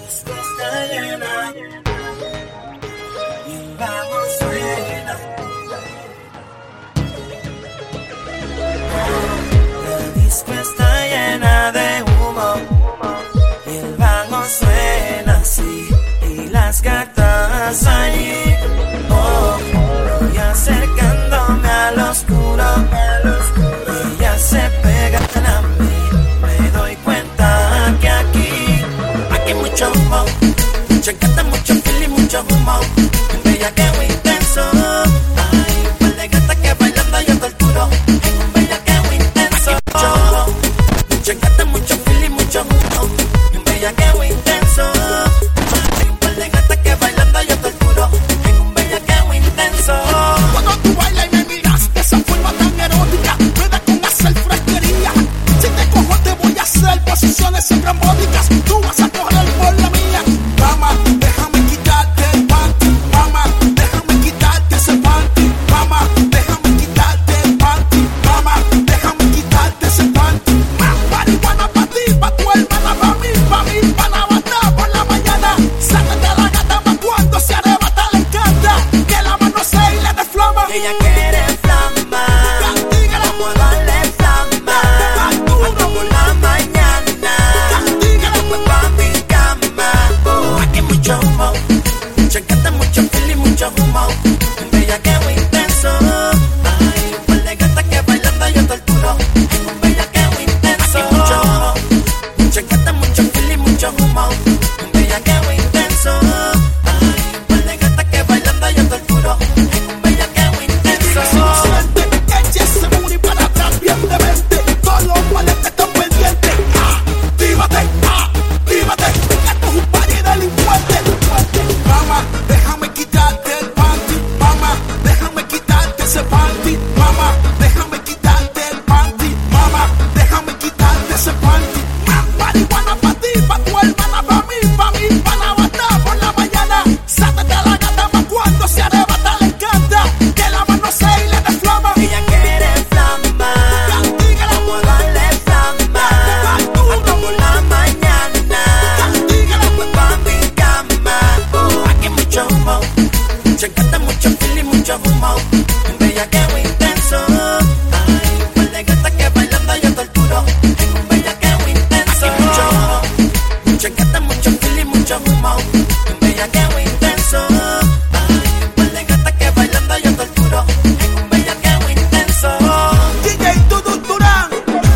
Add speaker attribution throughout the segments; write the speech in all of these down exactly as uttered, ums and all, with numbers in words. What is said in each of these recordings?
Speaker 1: disco está llena y el bajo suena. La disco está llena de humo y el bajo suena así, y las gatas allí. Oh, voy acercándome al oscuro y ellas se pegan a mí. Me doy cuenta que aquí, aquí mucho humo, mucha gata, mucho fili, mucho humo, un bellaqueo intenso. Hay un par de gatas que bailando yo torturo en un bellaqueo intenso. Aquí mucho humo, mucha gata, mucho fili, mucho humo, un bellaqueo intenso. Hay un par de gatas que bailando yo torturo en un bellaqueo intenso.
Speaker 2: Cuando tú bailas y me miras de esa forma tan erótica, me da con hacer fresquería. Si te cojo te voy a hacer posiciones estrambóticas. Tú vas a correr por la mía. Mama, déjame quitarte el panty. Mama, déjame quitarte ese panty. Mama, déjame quitarte el panty. Mama, déjame quitarte ese panty. Más marihuana pa' ti, pa' tu hermana, pa' mí, pa' mí, pa' la bata por la mañana. Sácate la gata más cuando se arrebata, le encanta que la mano se y le deflama.
Speaker 1: Ella quiere flama, vamos a darle flama, hasta por la mañana, después pa' mi cama. Oh, aquí mucho humo, mucha gata, mucho fili, mucho humo, un bellaqueo intenso. Hay un par de gatas que bailando yo torturo en un bellaqueo intenso. Aquí mucho humo, mucha gata, mucho fili, mucho humo, un bellaqueo intenso. Hay un par de gatas que bailando yo torturo en un bellaqueo intenso.
Speaker 2: Eche ese booty para atrás bien de mente. Todos los males que están pendientes. Actívate, actívate. Esto es un party delincuente. Mama, déjame quitarte el panty. Mama, déjame quitarte ese panty. Mama, déjame quitarte el panty. Mama, déjame quitarte ese panty. Más marihuana pa' ti, pa' tu hermana, pa' mí, pa' mí, pa' la bata por la mañana. Sácate a la gata más cuando se arrebata, le encanta que la mano se y le deflama.
Speaker 1: Ella quiere flama, vamos a darle flama, hasta por la mañana, después pa' mi cama. Oh, aquí mucho humo, mucha gata, mucho fili, mucho humo, un bellaqueo intenso. Hay un par de gatas que bailando yo torturo en un bellaqueo intenso. Aquí mucho humo, mucha gata, mucho fili, mucho humo, un bellaqueo intenso. Hay un par de gatas que bailando yo torturo en un bellaqueo intenso.
Speaker 2: D J Dudu Durán,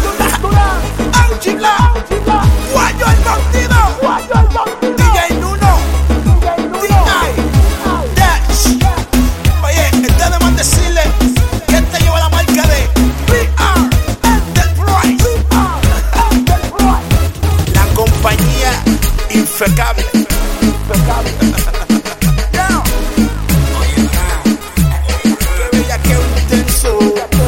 Speaker 2: Angie Black, Guayo el bandido, D J Nuno, D I, Dash. Oye, está de más decirle que este lleva la marca de B R Enterprise, la compañía impecable. Oye, qué bella, qué intenso.